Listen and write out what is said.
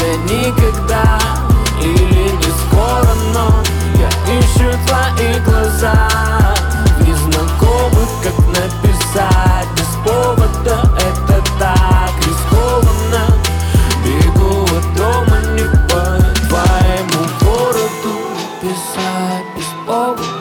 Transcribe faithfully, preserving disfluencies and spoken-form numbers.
тебя никогда. Или не скоро, но я ищу твои глаза в незнакомых, как написать без повода. Это так рискованно. Бегу от дома не по твоему городу. Писать без повода.